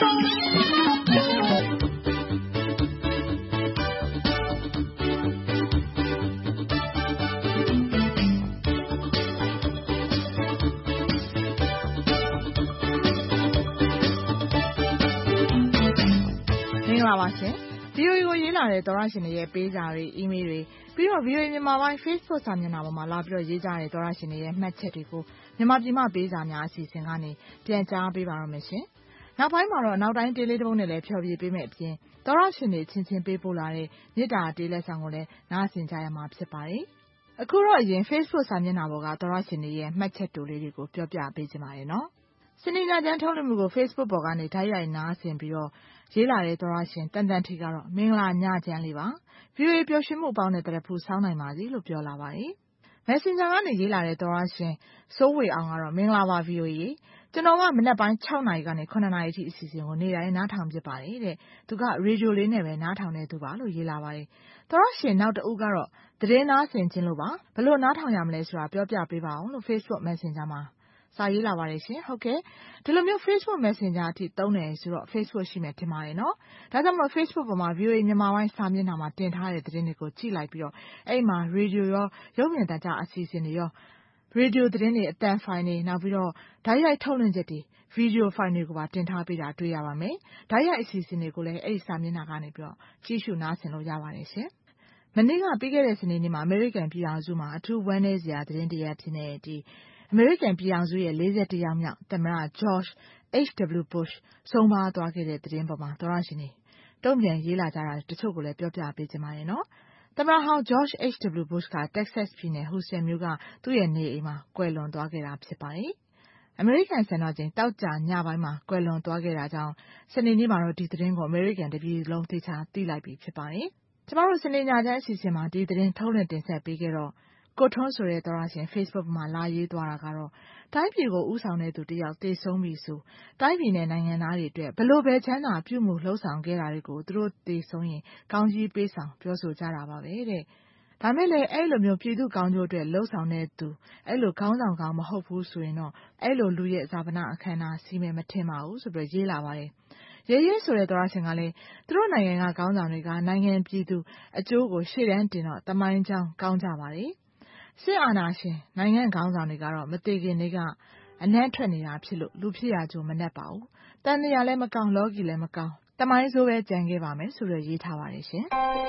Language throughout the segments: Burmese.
င်္ဂလာပါရှင်။ VOA ကိုရေးလာတဲ့သောရရှင်တွေရဲ့ပေးစာတွေ၊ email တွေပြီးတော့ VOA မြန်မာပိုင်း Facebook စာမျက်နှာပေါ်မှာလာပြီးတော့ရေးကြတဲ့သောရရှင်တွေရဲ့မှတ်ချက်တွေကိုမြန်မာပြည်မှပေးစာများအစီအစဉ်ကနေပြန်ကြားပေးပါရမယ်ရှင်။နောက်ပိုင်းမှာတော့နောက်တိုင်းတေးလေးတစ်ပုဒ်နဲ့လည်းဖျော်ဖြေပေးမယ့်အပြင်သောရရှင်တွေချင်းချင်းပေးပို့လာတဲ့မေတ္တာတေးလက်ဆောင်ကိုလည်းနားဆင်ကြရမှာဖြစ်ပါတယ်။အခုတော့အရင် Facebook စာမျက်နှာပေါ်ကသောရရှင်တွေရဲ့မှတ်ချက်တိုလေးတွေကိုပြောပြပေးချင်ပါတယ်နော်။စနေညချမ်းထုတ်လွှင့်မှုကို Facebook ပေါ်ကနေဓာတ်ရိုက်နားဆင်ပြီးတော့ရေးလာတဲ့သောရရှင်တန်တန်ထီကတော့မင်္ဂလာညချမ်းလေးပါ။ VOA ပျော်ရွှင်မှုပေါင်းတဲ့တရဖူဆောင်းနိုင်ပါစေလို့ပြောလာပါတယ်။ Messenger ကနေရေးလာတဲ့သောရရှင်စိုးဝေအောင်ကတော့မင်္ဂလာပါ VOA ကျွန်တော်ကမနက်ပိုင်း6နာရီကနေ9နာရီအထိအစီအစဉ်ကိုနေ့တိုင်းနားထောင်ဖြစ်ပါတယ်တဲ့။သူကရေဒီယိုလေးနဲ့ပဲနားထောင်နေသူပါလို့ရေးလာပါတယ်။သောရရှင်နောက်တဦးကတော့သတင်းနားဆင်ခြင်းလို့ပါဘယ်လိုနားထောင်ရမလဲဆိုတာပြောပြပေးပါအောင်လို့ Facebook Messenger မှာစာရေးလာပါတယ်ရှင်ဟုတ်ကဲ့ဒီလိုမျိုး Facebook Messenger အထိသုံးတယ်ဆိုတော့ Facebook ရှိမယ်ထင်ပါတယ်နော်ဒါကြောင့်မို့ Facebook ပေါ်မှာ VOA မြန်မာပိုင်းစာမျက်နှာမှာတင်ထားတဲ့သတင်းတွေကိုကြည့်လိုက်ပြီးတော့အဲ့မှာရေဒီယိုရောရုပ်မြင်သံကြားအစီအစဉ်တွေရောရေဒီယိုသတင်းတွေအသံဖိုင်တွေနောက်ပြီးတော့ဓာတ်ရိုက်ထုတ်လွှင့်ချက်တွေဗီဒီယိုဖိုင်တွေကိုပါတင်ထားပေးတာတွေ့ရပါမယ်ဓာတ်ရိုက်အစီအစဉ်တွေကိုလည်းအဲ့ဒီစာမျက်နှာကနေပြီးတော့ကြည့်ရှုနားဆင်လို့ရပါတယ်ရှင်မနေ့ကပြီးခဲ့တဲ့စနေနေ့မှာအမေရိကန်ပြည်ထောင်စုမှာအထူးဝမ်းနည်းစရာသတင်းတရက်ဖြစ်နေအမေရိကန်ပြည်ထောင်စုရဲ့41ယောက်မြောက်သမ္မတ George H.W. Bush ဆုံးပါးသွားခဲ့တဲ့သတင်းပေါ်မှာသောရရှင်တွေတုံ့ပြန်ရေးလာကြတာတချို့ကိုလည်းပြောပြပေးချင်ပါတယ်နော်။သမ္မတဟောင်း George H.W. Bush က Texas ပြည်နယ် Houston မြို့ကသူ့ရဲ့နေအိမ်မှာကွယ်လွန်သွားခဲ့တာဖြစ်ပါတယ်။အမေရိကန်စံတော်ချိန်တောက်ကြညပိုင်းမှာကွယ်လွန်သွားခဲ့တာကြောင့်စနေနေ့မှာတော့ဒီသတင်းကိုအမေရိကန်တပြည်လုံးသေချာသိလိုက်ပြီဖြစ်ပါတယ်။ကျမတို့စနေညချမ်းအစီအစဉ်မှာဒီသတင်းထုတ်လွှင့်တင်ဆက်ပေးခဲ့တော့ကိုထွန်းဆိုတဲ့သောရရှင် Facebook မှာလာရေးသွားတာကတော့တိုင်းပြည်ကိုဥဆောင်တဲ့သူတယောက်တည်ဆုံးပြီဆိုတိုင်းပြည်နဲ့နိုင်ငံသားတွေအတွက်ဘလို့ပဲချမ်းသာပြုမှုလှုပ်ဆောင်ခဲ့တာတွေကိုသူတို့တည်ဆုံးရင်ကောင်းကြီးပေးဆောင်ပြောဆိုကြတာပါပဲတဲ့ဒါမဲ့လည်းအဲ့လိုမျိုးပြည်သူကောင်းကျိုးအတွက်လှုပ်ဆောင်တဲ့သူအဲ့လိုခေါင်းဆောင်ကောင်းမဟုတ်ဘူးဆိုရင်တော့အဲ့လိုလူရဲ့ဇာပနာအခမ်းအနားစီမယ်မထင်ပါဘူးဆိုပြီးရေးလာပါတယ်ရဲရဲဆိုတဲ့သောရရှင်ကလည်းသူတို့နိုင်ငံကခေါင်းဆောင်တွေကနိုင်ငံပြည်သူအကျိုးကိုရှေ့တန်းတင်တော့တမိုင်းကြောင်းကောင်းကြပါတယ်စစ်အာဏာရှင်နိုင်ငံခေါင်းဆောင်တွေကတော့မတည်ခင်တွေကအနံ့ထွက်နေတာဖြစ်လို့လူဖြစ်ရကြိုမနှက်ပါဘူးတန်တရားလည်းမကောင်းလောကီလည်းမကောင်းတမိုင်းဆိုးပဲကြံခဲ့ပါမယ်ဆိုရရေးထားပါတယ်ရှင်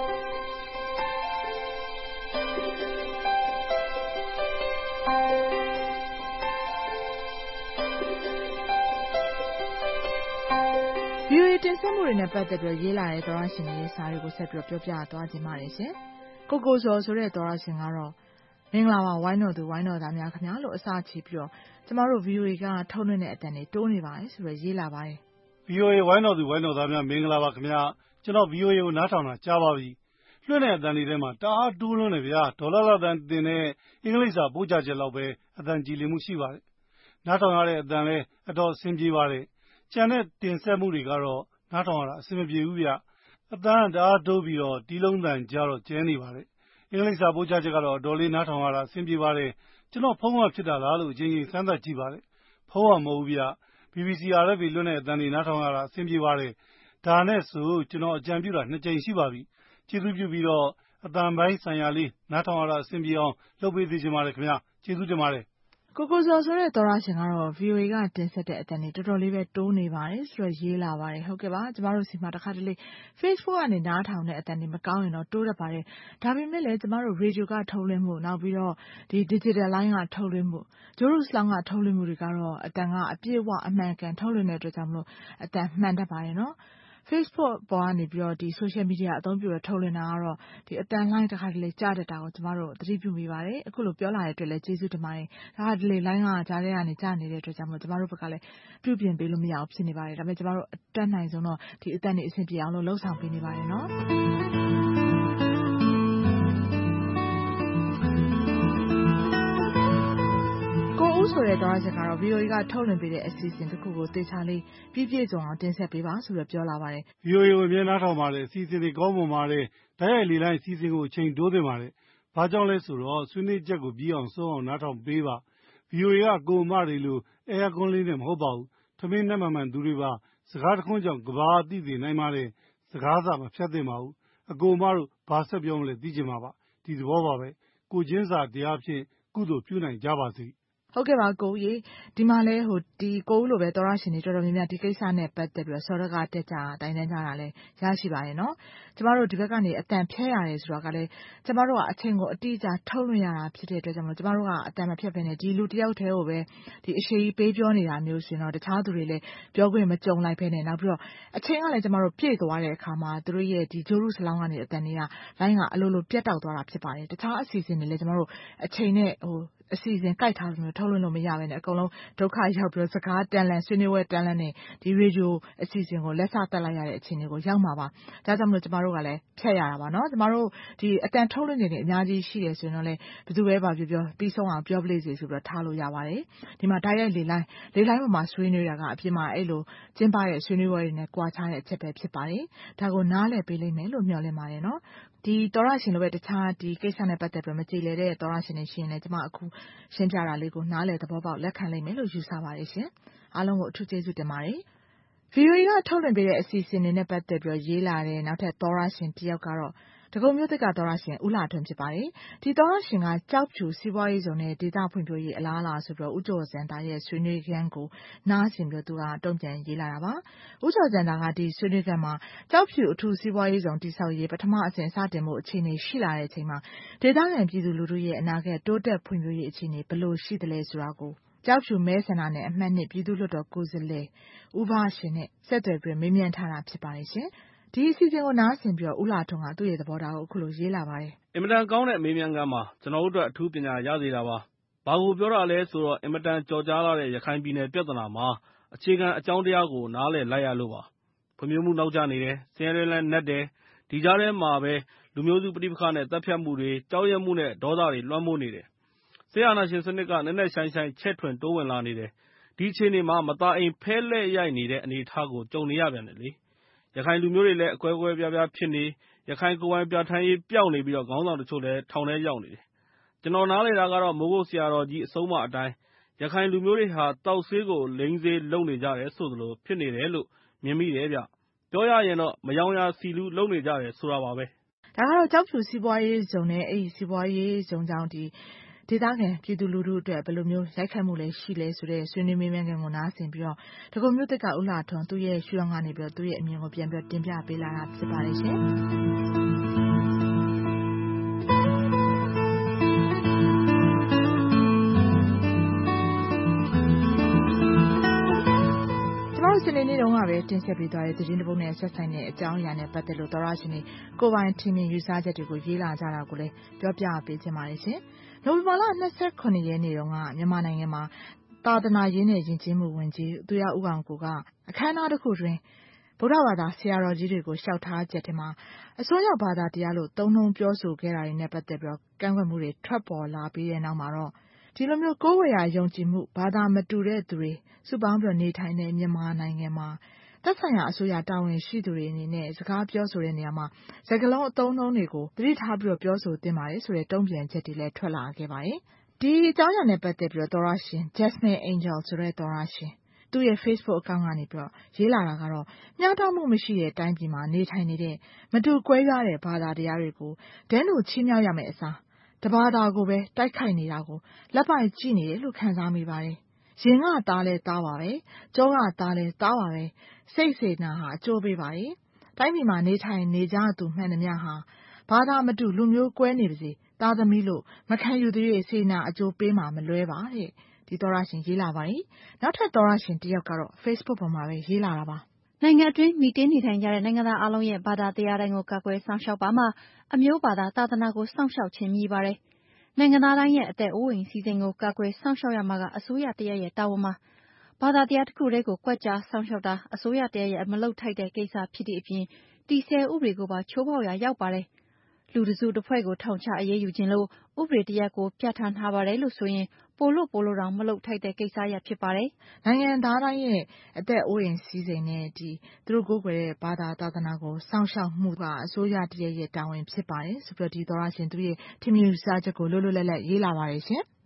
VOA တင်ဆက်မှုတွေနဲ့ပတ်သက်ပြီးရေးလာတဲ့သောရရှင်တွေရဲ့စာတွေကိုဆက်ပြီးပြောပြသွားခြင်းပါတယ်ရှင်ကိုကိုဇော်ဆိုတဲ့သောရရှင်ကတော့မင်္ဂလာပါဝိုင်းတော်သူဝိုင်းတော်သားများခင်ဗျာလို့အစချီပြီးတော့ကျမတို့ VOA ကထုတ်လွှင့်တဲ့အတန်တွေတိုးနေပါတယ်ဆိုတော့ရေးလာပါတယ် VOA ဝိုင်းတော်သူဝိုင်းတော်သားများမင်္ဂလာပါခင်ဗျာကျွန်တော် VOA ကိုနားထောင်တာကြားပါပြီလွှင့်တဲ့အတန်တွေထဲမှာတအားတိုးလွှန်းတယ်ဗျာဒေါ်လာလောက်တန်တင်တဲ့အင်္ဂလိပ်စာပို့ချချက်လောက်ပဲအတန်ကြည်လင်မှုရှိပါတယ်နားထောင်ရတဲ့အတန်လဲအတော်အဆင်ပြေပါတယ်ကြံတဲ့တင်ဆက်မှုတွေကတော့နားထောင်ရတာအဆင်မပြေဘူးဗျအတန်တအားတိုးပြီးတော့တီးလုံးတန်ကြတော့ကျဲနေပါတယ်အင်္ဂလိပ်စာပို့ချချက်ကတော့အတော်လေးနားထောင်ရတာအဆင်ပြေပါတယ်ကျွန်တော်ဖုန်းကဖြစ်တာလားလို့အချိန်ကြီးစမ်းသပ်ကြည့်ပါတယ်ဖုန်းကမဟုတ်ဘူးဗျ BBC RFA လွှင့်တဲ့အတန်တွေနားထောင်ရတာအဆင်ပြေပါတယ်ဒါနဲ့ဆိုကျွန်တော်အကြံပြုတာ2ကြိမ်ရှိပါပြီကျေးဇူးပြုပြီးတော့အတန်ပိုင်းဆိုင်ရာလေးနားထောင်ရတာအဆင်ပြေအောင်လုပ်ပေးသေးချင်ပါတယ်ခင်ဗျာကျေးဇူးတင်ပါတယ်ကိုကိုဇော်ဆိုတဲ့သောရရှင်ကတော့ VOA ကတင်ဆက်တဲ့အတန်တွေတော်တော်လေးပဲတိုးနေပါတယ်ဆိုတော့ရေးလာပါတယ်ဟုတ်ကဲ့ပါကျမတို့စီမှာတစ်ခါတလေ Facebook ကနေနားထောင်တဲ့အတန်တွေမကောင်းရင်တော့တိုးတတ်ပါတယ်ဒါပေမဲ့လည်းကျမတို့ Radio ကထုတ်လွှင့်မှုနောက်ပြီးတော့ဒီ Digital Line ကထုတ်လွှင့်မှု Jerusalem ကထုတ်လွှင့်မှုတွေကတော့အတန်ကအပြည့်အဝအမှန်ကန်ထုတ်လွှင့်တဲ့အတွက်ကြောင့်မလို့အတန်မှန်တတ်ပါတယ်နော်Facebook ပေါ်ကနေပြီးတော့ဒီ social media အသုံးပြုရထုတ်လွှင့်တာကတော့ဒီအတန်လိုင်းတစ်ခါတလေကြားတတ်တာကိုကျမတို့သတိပြုမိပါတယ်အခုလိုပြောလာတဲ့အတွက်လည်းကျေးဇူးတင်ပါတယ်ဒါကဒီလေ line ကကြားထဲကနေကြားနေတဲ့အတွက်ကြောင့်မို့ကျမတို့ဘက်ကလည်းပြုပြင်ပေးလို့မရအောင်ဖြစ်နေပါတယ်ဒါပေမဲ့ကျမတို့အတတ်နိုင်ဆုံးတော့ဒီအတန်တွေအဆင်ပြေအောင်လို့လှုပ်ဆောင်ပေးနေပါတယ်နော်ဆိုတဲ့သောရရှင်ကတော့ VOA ကထုတ်လွှင့်ပေးတဲ့အစီအစဉ်တစ်ခုကိုသေချာလေးပြည့်ပြည့်စုံအောင်တင်ဆက်ပေးပါဆိုပြီးပြောလာပါတယ် VOA ကိုအမြဲနားထောင်ပါတယ်အစီအစဉ်တွေကောင်းမွန်ပါတယ်ဓာတ်ရိုက်လေလိုင်းအစီအစဉ်ကိုအချိန်တိုးသင့်ပါတယ်ဘာကြောင့်လဲဆိုတော့ဆွေးနွေးချက်ကိုပြီးအောင်ဆုံးအောင်နားထောင်ပေးပါ VOA ကကိုအမတွေလိုအဲယာကွန်လေးနဲ့မဟုတ်ပါဘူးသမင်းနဲ့မှန်သူတွေပါစကားတခွန်းကြောင့်ကဘာသိသိနိုင်ပါလေစကားစာမဖြတ်သင့်ပါဘူးအကိုမတို့ဘာဆက်ပြောမလဲသိချင်ပါပါဒီသဘောပါပဲကိုချင်းစာတရားဖြင့်ကုသိုလ်ပြုနိုင်ကြပါစေဟုတ်ကဲ့ပါကိုဦးရေဒီမှာလဲဒီကိုဦးလိုပဲသောရရှင်တွေတော်တော်များများဒီကိစ္စနဲ့ပတ်သက်ပြီးစောရကတက်ကြတိုင်တန်းကြတာလဲရရှိပါရဲ့နော်ကျမတို့ဒီဘက်ကနေအတန်ဖြဲရတယ်ဆိုတော့ကလည်းကျမတို့ကအချိန်ကိုအတိအကျထုတ်လွှင့်ရတာဖြစ်တဲ့အတွက်ကြောင့်ကျမတို့ကအတန်မဖြတ်ဘဲနဲ့ဒီလူတယောက်တည်းကိုပဲဒီအရှိကြီးပေးပြောနေတာမျိုးဆိုရင်တော့တခြားသူတွေလည်းပြောခွင့်မကြုံလိုက်ဘဲနဲ့နောက်ပြီးတော့အချိန်ကလည်းကျမတို့ပြည့်သွားတဲ့အခါမှာသူတို့ရဲ့ဒီဂျိုရုစလောင်းကနေအတန်တွေကလိုင်းကအလိုလိုပြတ်တောက်သွားတာဖြစ်ပါတယ်တခြားအစီအစဉ်တွေလည်းကျမတို့အချိန်နဲ့အစီအစဉ်ကြိုက်ထားလို့ထုတ်လွှင့်လို့မရဘဲနဲ့အကုန်လုံးဒုက္ခရောက်ပြီးစကားတန်လန်ဆွေးနွေးပွဲတန်လန်နဲ့ဒီရေဒီယိုအစီအစဉ်ကိုလက်စတက်လိုက်ရတဲ့အခြေအနေကိုရောက်မှာပါဒါကြောင့်မလို့ကျမတို့ကလည်းဖြတ်ရတာပါနော်ကျမတို့ဒီအတန်ထုတ်လွှင့်နေတဲ့အများကြီးရှိတယ်ဆိုရင်တော့လည်းဘယ်သူပဲပါပြောပြီးဆုံးအောင်ပြောပလိစေဆိုပြီးတော့ထားလို့ရပါတယ်ဒီမှာတိုက်ရိုက်လေလိုင်းပေါ်မှာဆွေးနွေးတာကအပြင်မှာအဲ့လိုကျင်းပတဲ့ဆွေးနွေးပွဲတွေနဲ့ကြွားချတဲ့အချက်ပဲဖြစ်ပါတယ်ဒါကိုနားလည်ပေးလိမ့်မယ်လို့မျှော်လင့်ပါတယ်နော်ဒီသောရရှင်လိုပဲတခြားဒီကိစ္စနဲ့ပတ်သက်ပြီးမကြည်လည်တဲ့သောရရှင်တွေရှိရင်လည်းကျမအခုရှင်းပြတာလေးကိုနားလည်သဘောပေါက်လက်ခံလိမ့်မယ်လို့ယူဆပါတယ်ရှင်အားလုံးကိုအထူးကျေးဇူးတင်ပါတယ် VOA ကထုတ်လွှင့်ပေးတဲ့အစီအစဉ်တွေနဲ့ပတ်သက်ပြီးရေးလာတဲ့နောက်ထပ်သောရရှင်တစ်ယောက်ကတော့ဒဂုံမြို့သစ်ကသောရရှင်ဦးလာထွန်းဖြစ်ပါတယ်ဒီသောရရှင်ကကြောက်ဖြူစီးပွားရေးဇုံနဲ့ဒေသဖွံ့ဖြိုးရေးအလားအလာဆိုပြီးဦးကျော်စံတာရဲ့ဆွေးနွေးခန်းကိုနားဆင်ပြီးသူကတုံ့ပြန်ရေးလာတာပါဦးကျော်စံတာကဒီဆွေးနွေးခန်းမှာကြောက်ဖြူအထူးစီးပွားရေးဇုံတိဆောက်ရေးပထမအဆင့်စတင်မှုအခြေအနေရှိလာတဲ့အချိန်မှာဒေသခံပြည်သူလူထုရဲ့အနာဂတ်တိုးတက်ဖွံ့ဖြိုးရေးအခြေအနေဘယ်လိုရှိသလဲဆိုတာကိုကြောက်ဖြူမဲဆန္ဒနဲ့အမှတ်နှစ်ပြည်သူ့လွှတ်တော်ကိုယ်စားလှယ်ဦးဘရှင်နဲ့ဆက်သွယ်ပြီးမေးမြန်းထားတာဖြစ်ပါတယ်ရှင်ဒီအစီအစဉ်ကိုနားဆင်ပြီးဦးလာထွန်းကသူ့ရဲ့သဘောထားကိုအခုလိုရေးလာပါတယ်အင်မတန်ကောင်းတဲ့မေးမြန်းခန်းမှာကျွန်တော်တို့အတွက်အထူးပညာရစေတာပါဘာကိုပြောတာလဲဆိုတော့အင်မတန်ကြော်ကြားလာတဲ့ရခိုင်ပြည်နယ်ပြဿနာမှာအခြေခံအကြောင်းတရားကိုနားလည်လိုက်ရလို့ပါဖွံ့ဖြိုးမှုနောက်ကျနေတယ်ဆင်းရဲတွင်းလည်းနက်တယ်ဒီကြားထဲမှာပဲလူမျိုးစုပဋိပက္ခနဲ့တပ်ဖြတ်မှုတွေကြောက်ရွံ့မှုနဲ့ဒေါသတွေလွှမ်းမိုးနေတယ်ဆရာနာရှင်စနစ်ကနက်နက်ရှိုင်းရှိုင်းချဲ့ထွင်တိုးဝင်လာနေတယ်ဒီအခြေအနေမှာမตาအိမ်ဖဲလဲ့ရိုက်နေတဲ့အနေအထားကိုကြုံနေရပြန်တယ်လေရခိုင်လူမျိုးတွေလည်းအကွဲကွဲပြားပြားဖြစ်နေရခိုင်ကိုယ်ပိုင်ပြဋ္ဌာန်းရေးပျောက်နေပြီးခေါင်းဆောင်တချို့လည်းထောင်ထဲရောက်နေတယ်ကျွန်တော်နားလည်တာကတော့မိုးကုတ်ဆရာတော်ကြီးအဆုံးအမအတိုင်းရခိုင်လူမျိုးတွေဟာတောက်ဆေးကိုလိမ်ဆေးလုပ်နေကြတယ်ဆိုသလိုဖြစ်နေတယ်လို့မြင်မိတယ်ဗျပြောရရင်တော့မယောင်ရာစီလူလုပ်နေကြတယ်ဆိုတာပါပဲဒါကတော့ကြောက်ဖြူစီးပွားရေးဇုံနဲ့အဲ့ဒီစီးပွားရေးဇုံကြောင့်ဒီဒေသခံပြည်သူလူထုအတွက်ဘယ်လိုမျိုးရိုက်ခတ်မှုလဲရှိလဲဆိုတဲ့ဆွေးနွေးမေးမြန်းခန်းကိုနားဆင်ပြီးဒဂုံမြို့သစ်ကဦးလာထွန်းသူ့ရဲ့ရှုထောင့်ကနေပြီးသူ့ရဲ့အမြင်ကိုပြန်တင်ပြပေးလာတာဖြစ်ပါတယ်ရှင်စနေနေ့တုန်းကပဲတင်ဆက်ပေးသွားတဲ့သတင်းတစ်ပုဒ်နဲ့ဆက်ဆိုင်တဲ့အကြောင်းအရာနဲ့ပတ်သက်လို့သောရရှင်တွေကိုပိုင်ထင်မြင်ယူဆချက်တွေကိုရေးလာကြတာကိုလည်းပြောပြပေးချင်ပါတယ်ရှင်။နိုဝင်ဘာလ29ရက်နေ့တုန်းကမြန်မာနိုင်ငံမှာသာသနာရေးနဲ့ယဉ်ကျေးမှုဝန်ကြီးသူရဦးအောင်ကိုကအခမ်းအနားတစ်ခုတွင်ဗုဒ္ဓဘာသာဆရာတော်ကြီးတွေကိုလျှောက်ထားချက်ထဲမှာအစိုးရဘာသာတရားလို့သုံးနှုန်းပြောဆိုခဲ့တာတွေနဲ့ပတ်သက်ပြီးကန့်ကွက်မှုတွေထွက်ပေါ်လာပြီးတဲ့နောက်မှာတော့ဒီလိုမျိုးကိုယ်ဝေရာယုံကြည်မှုဘာသာမတူတဲ့သူတွေစုပေါင်းပြီးနေထိုင်တဲ့မြန်မာနိုင်ငံမှာသက်ဆိုင်ရာအစိုးရတာဝန်ရှိသူတွေအနေနဲ့စကားပြောဆိုတဲ့နေရာမှာစကားလုံးအသုံးအနှုန်းတွေကိုသတိထားပြီးပြောဆိုသင့်ပါတယ်ဆိုတဲ့တုံ့ပြန်ချက်တွေလည်းထွက်လာခဲ့ပါတယ်။ဒီအကြောင်းအရာနဲ့ပတ်သက်ပြီးသောရရှင် Jasmine Angel ဆိုတဲ့သောရရှင်သူ့ရဲ့ Facebook account ကနေပြီးရေးလာတာကတော့မျှတမှုမရှိတဲ့အတိုင်းပြည်မှာနေထိုင်နေတဲ့မတူကွဲပြားတဲ့ဘာသာတရားတွေကိုဒဲနိုချီးမြှောက်ရမယ့်အစားတဘာသာကိုပဲတိုက်ခိုက်နေတာကိုလက်ပိုက်ကြည့်နေတယ်လို့ခံစားမိပါတယ်။ရင်ကသားလဲသားပါပဲ။ကြောကသားလဲသားပါပဲ။စိတ်စေနာဟာအကျိုးပေးပါတယ်။တိုင်းပြည်မှာနေထိုင်နေကြသူမှန်သမျှဟာဘာသာမတူလူမျိုးကွဲနေပါစေသားသမီးလို့မခံယူသေး၍စေနာအကျိုးပေးမှာမလွဲပါတဲ့။ဒီသောရရှင်ရေးလာပါတယ်။နောက်ထပ်သောရရှင်တစ်ယောက်ကတော့ Facebook ပေါ်မှာပဲရေးလာတာပါ။နိုင်ငံအတွင်းမိတင်းနေထိုင်ကြတဲ့နိုင်ငံသားအလုံးရဲ့ဘာသာတရားတိုင်းကိုကာကွယ်စောင့်ရှောက်ပါမှအမျိုးဘာသာသာသနာကိုစောင့်ရှောက်ခြင်းမြည်ပါတယ်။နိုင်ငံသားတိုင်းရဲ့အသက်အိုးအိမ်စီစဉ်ကိုကာကွယ်စောင့်ရှောက်ရမှာကအစိုးရတရက်ရဲ့တာဝန်ပါ။ဘာသာတရားတစ်ခုတည်းကိုကွက်ကြားစောင့်ရှောက်တာအစိုးရတရက်ရဲ့မလုပ်ထိုက်တဲ့ကိစ္စဖြစ်သည့်အပြင်တည်ဆဲဥပဒေကိုပါချိုးဖောက်ရာရောက်ပါတယ်။လူတစုတစ်ဖွဲ့ကိုထောင်ချအရေးယူခြင်းလို့ဥပဒေတရက်ကိုပြဋ္ဌာန်းထားပါတယ်လို့ဆိုရင်ပိုလို့တောင်မလုပ်ထိုက်တဲ့ကိစ္စရပ်ဖြစ်ပါတယ်။နိုင်ငံသားတိုင်းရဲ့အသက်အိုးအိမ်စီစဉ်နဲ့သူတို့ကိုယ်ွယ်တဲ့ဘာသာသာသနာကိုစောင့်ရှောက်မှုကအစိုးရတရက်ရဲ့တာဝန်ဖြစ်ပါတယ်ဆိုပြီးဒီသောရရှင်သူရဲ့ထင်မြင်ယူဆချက်ကိုလွတ်လွတ်လပ်လပ်ရေးလာပါတယ်ရှင်။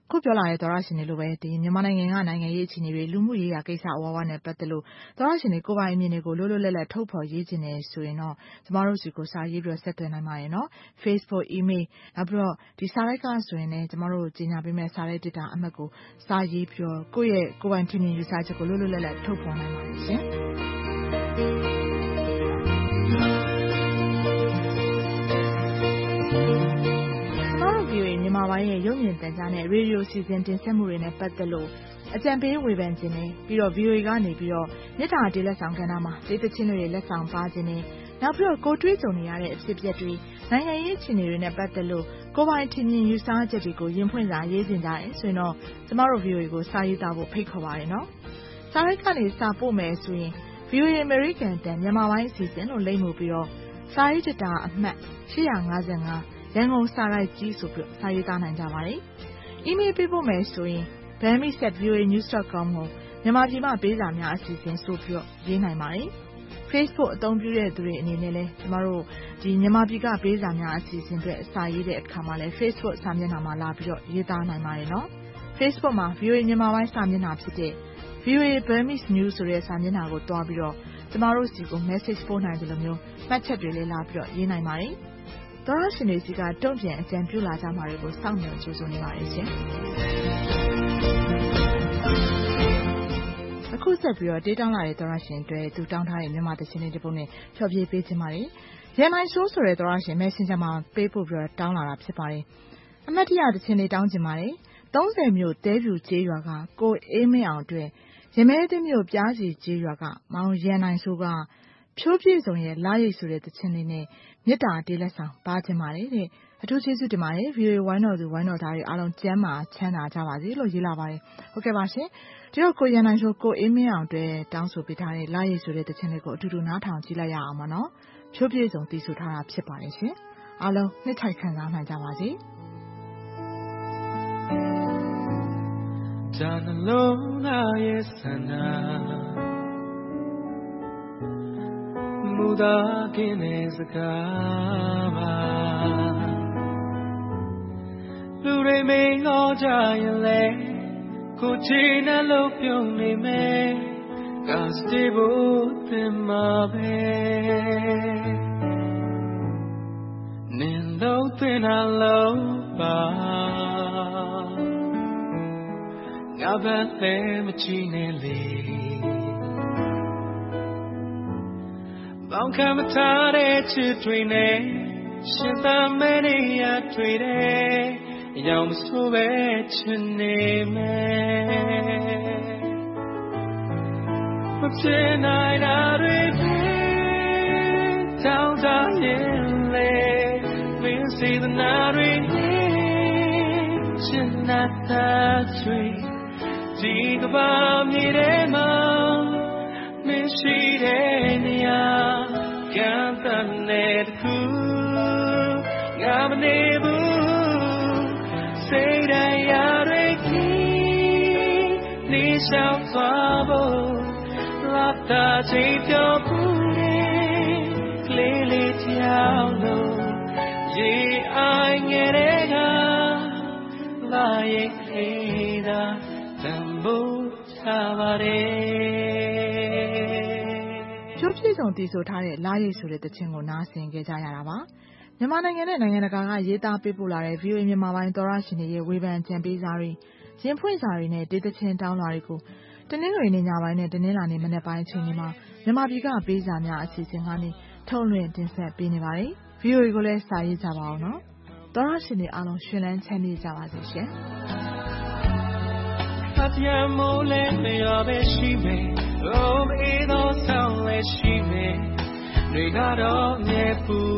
ခုပြောလာတဲ့သောရရှင်တွေလိုပဲဒီမြန်မာနိုင်ငံကနိုင်ငံရေးအခြေအနေတွေလူမှုရေးရာကိစ္စအဝဝနဲ့ပတ်သက်လို့သောရရှင်တွေကိုယ်ပိုင်အမြင်တွေကိုလွတ်လွတ်လပ်လပ်ထုတ်ဖော်ရေးချင်တယ်ဆိုရင်တော့ကျမတို့စီကိုစာရေးပြီးဆက်သွယ်နိုင်ပါတယ်နော် Facebook email နောက်ပြီးတော့ဒီစာလိုက်ကဆိုရင်လည်းကျမတို့ကြီးညာပေးမဲ့စာလိုက်တစ်တာအမှတ်ကိုစာရေးပြီးတော့ကိုယ့်ရဲ့ကိုယ်ပိုင်ထင်မြင်ယူဆချက်ကိုလွတ်လွတ်လပ်လပ်ထုတ်ဖော်နိုင်ပါတယ်ရှင်မြန်မာပိုင်းရဲ့ရုပ်မြင်သံကြားနဲ့ရေဒီယိုစီစဉ်တင်ဆက်မှုတွေနဲ့ပတ်သက်လို့အကြံပေးဝေဖန်ခြင်းနဲ့ပြီးတော့ VOA ကနေပြီးတော့မြစ်တာတေးလက်ဆောင်ကဏ္ဍမှာဒေသချင်းတွေလက်ဆောင်ပါခြင်းနဲ့နောက်ပြီးတော့ကိုတွေးကြုံနေရတဲ့အဖြစ်အပျက်တွေနိုင်ငံရေးအခြေအနေတွေနဲ့ပတ်သက်လို့ကိုယ်ပိုင်ထင်မြင်ယူဆချက်တွေကိုရင်ဖွင့်စာရေးတင်ကြတယ်ဆိုရင်တော့ကျမတို့ VOA ကိုစာရေးသားဖို့ဖိတ်ခေါ်ပါတယ်နော်။စာရိုက်ကနေစာပို့မယ်ဆိုရင် VOA American တန်မြန်မာပိုင်းအစီအစဉ်လို့လိမ့်မှုပြီးတော့စာရေးတတာအမှတ်855ရန်ကုန်စာရိုက်ကြီးဆိုပြီးစာရေးသားနိုင်ကြပါတယ်။ email ပေးပို့မယ်ဆိုရင် bami@voanews.com ကိုမြန်မာပြည်မှာပေးစာများအစီအစဉ်ဆိုပြီးရေးနိုင်ပါတယ်။ Facebook အသုံးပြုတဲ့သူတွေအနေနဲ့လည်းကျမတို့ဒီမြန်မာပြည်ကပေးစာများအစီအစဉ်တွေစာရေးတဲ့အခါမှာလည်း Facebook စာမျက်နှာမှာလာပြီးတော့ရေးသားနိုင်ပါတယ်နော်။ Facebook မှာ VOA မြန်မာပိုင်းစာမျက်နှာဖြစ်တဲ့ VOA Burmese News ဆိုတဲ့စာမျက်နှာကိုတွားပြီးတော့ကျမတို့စီကို message ပို့နိုင်တယ်လို့မျိုးမှတ်ချက်တွေလည်းလာပြီးတော့ရေးနိုင်ပါတယ်။သောရရှင်တွေစီကတုံ့ပြန်အကြံပြုလာကြမှာတွေကိုစောင့်မျှော်ကြိုးစားနေပါတယ်ရှင်။အခုဆက်ပြီးတော့တေးတောင်းလာတဲ့သောရရှင်တွေသူတောင်းထားတဲ့မြန်မာသချင်းလေးတစ်ပုဒ်နဲ့ဖျော်ဖြေပေးခြင်းပါတယ်။ရန်နိုင်ရှိုးဆိုတဲ့သောရရှင် Messenger မှာပေးပို့ပြီးတော့တောင်းလာတာဖြစ်ပါတယ်။အမှတ်တရသချင်းလေးတောင်းခြင်းပါတယ်။30မြို့တဲပြူကျေးရွာကကိုအေးမင်းအောင်အတွက်ရမဲသိမြို့ပြားစီကျေးရွာကမောင်ရန်နိုင်ရှိုးကဖြိုးပြည့်စုံရဲ့လာရိတ်ဆိုတဲ့သချင်းလေးနဲ့မြစ်တာတေးလက်ဆောင်ပါခြင်းပါတယ်တဲ့အထူးကျေးဇူးတင်ပါတယ် VOA ဝိုင်းတော်သူဝိုင်းတော်သားတွေအားလုံးကျမ်းမာချမ်းသာကြပါစေလို့ရေးလာပါတယ်ဟုတ်ကဲ့ပါရှင်ဒီတော့ကိုရန်နိုင်ရှိုးကိုအေးမင်းအောင်အတွက်တောင်းဆိုပေးထားတဲ့လာရိတ်ဆိုတဲ့သချင်းလေးကိုအတူတူနားထောင်ကြည့်လိုက်ရအောင်ပါနော်ဖြိုးပြည့်စုံတည်ဆိုထားတာဖြစ်ပါတယ်ရှင်အားလုံးနှစ်ထိုက်ခံစားနိုင်ကြပါစေဒါနှလုံးသားရဲ့ဆန္ဒမူတာကင်းတဲ့စကားပါလူတွေမင်းငေါ်ကြရင်လေကိုချီနဲ့လို့ပြုံးနေမယ်ကစတေဖို့တင်မှာပဲနင်လို့တင်လာလို့ပါငါပဲလည်းမချီနဲ့လေဘောင်ခံမထားတဲ့ချစ်တွေနဲ့ရှင်သာမဲနေရတွေ့တယ်ရောင်မဆိုးပဲချင်နေမယ်မဖြစ်နိုင်တာတွေတောင်းတရင်လေမင်းစီတဲ့နာတွေချင်တာတွေဒီကဘာမြေထဲမှာမရှိတဲ့နေရာကံတန်တဲ့ခုငါမနေဘူးစိတ်တရားတွေကြီးနေရှောင်သွားဖို့လာတာချေပြောဘူးကလေးလေးကြောက်လို့ရေအိုင်ငယ်တဲ့ကလာရဲ့ခေတာတန်ဖို့ချပါတယ်ဖြိုးပြည့်စုံတည်ဆိုထားတဲ့လာရိတ်ဆိုတဲ့သချင်းကိုနားဆင်ကြကြရတာပါမြန်မာနိုင်ငံနဲ့နိုင်ငံတကာကရေးသားပေးပို့လာတဲ့ VOA မြန်မာပိုင်းသောရရှင်တွေရဲ့ဝေဖန်ကြံပေးစာတွေရင်ဖွင့်စာတွေနဲ့ဒေသချင်းတောင်းလာတွေကိုတနင်္ဂနွေနေ့ညပိုင်းနဲ့တနင်္လာနေ့မနက်ပိုင်းအချိန်တွေမှာမြန်မာပြည်ကပေးစာများအစီအစဉ်ကနေထုတ်လွှင့်တင်ဆက်ပေးနေပါတယ် VOA ကိုလည်းစာရေးကြပါအောင်နော်သောရရှင်တွေအားလုံးရှင်လန်းချမ်းမြေ့ကြပါစေရှင်အပြာမိုးလဲလျော်ပဲရှိမယ်အိုးအေးသောဆောင်းလဲရှိမယ်တွေကတော့မြဲပူ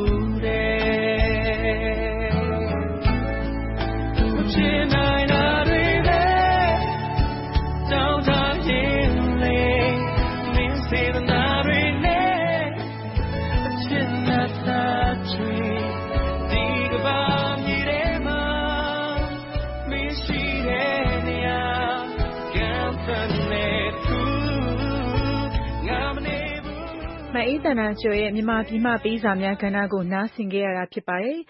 တယ်မဖြစ်နိုင်တာတွေပဲတောင်းတရင်လေမင်းစေတနာတွေနဲ့အချစ်နဲ့သာချွေဒီကဘာမြေထဲမှာမရှိတဲ့နေရာကံတန်တဲ့ခုငါမနေဘူးမအေးတနာကျော်ရဲ့မြန်မာပြည်မှပေးစာများကဏ္ဍကိုနားဆင်ကြရတာဖြစ်ပါတယ်